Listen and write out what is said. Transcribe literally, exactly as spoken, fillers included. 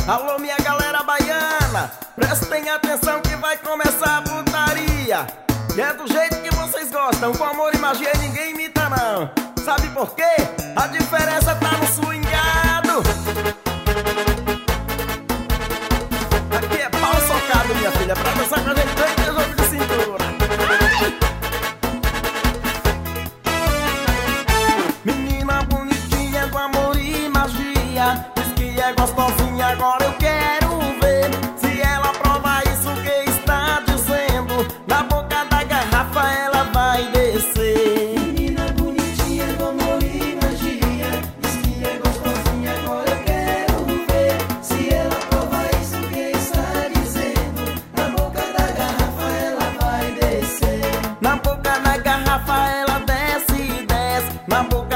Alô, minha galera baiana, prestem atenção que vai começar a putaria. E é do jeito que vocês gostam, com amor e magia ninguém imita não. Sabe por quê? A diferença tá no swingado. Aqui é pau socado, minha filha, pra dançar com a gente tem que jogo de cintura. Ai! Menina bonitinha com amor e magia, diz que é gostosinha, agora eu quero ver se ela prova isso que está dizendo. Na boca da garrafa ela vai descer. Menina bonitinha com amor e magia, diz que é gostosinha, agora eu quero ver se ela prova isso que está dizendo. Na boca da garrafa ela vai descer. Na boca da garrafa ela desce e desce. Na boca